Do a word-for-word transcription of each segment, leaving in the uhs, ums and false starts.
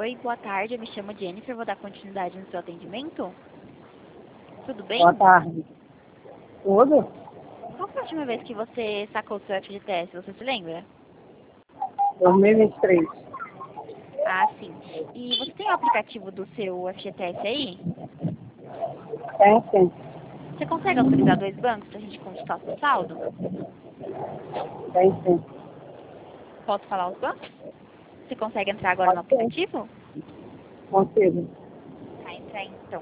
Oi, boa tarde. Eu me chamo Jennifer. Vou dar continuidade no seu atendimento. Tudo bem? Boa tarde. Tudo? Qual foi a última vez que você sacou o seu F G T S? Você se lembra? dois mil e vinte e três. Ah, sim. E você tem o aplicativo do seu F G T S aí? Tem sim. Você consegue autorizar dois bancos pra gente consultar o seu saldo? Tem sim. Posso falar os bancos? Você consegue entrar agora no Pode ser. aplicativo? Consigo. Tá, entra aí então.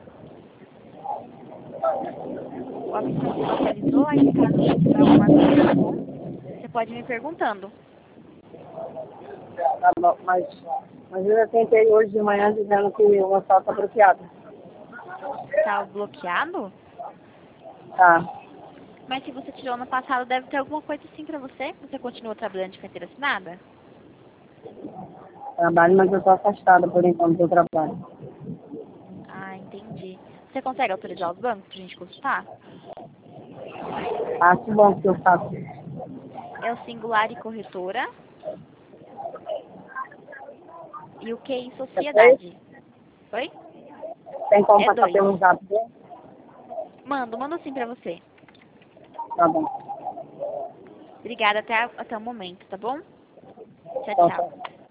O aplicativo atualizou, aí caso você tiver alguma dúvida, tá bom? Você pode me perguntando. Tá bom, mas, mas eu já tentei hoje de manhã dizendo que o hospital está bloqueado. Tá bloqueado? Tá. Mas se você tirou no passado, deve ter alguma coisa assim pra você. Você continua trabalhando de carteira assinada? Trabalho, mas eu estou afastada por enquanto do trabalho. Ah, entendi. Você consegue autorizar os bancos pra gente consultar? Acho bom que eu faço. É o Singular e Corretora e o Q I Depois, Sociedade. Oi? tem como É passar dois. pelo zap dele? Mando, mando sim pra você. Tá bom. Obrigada até, até o momento, tá bom? Tchau, Então, tchau. tá.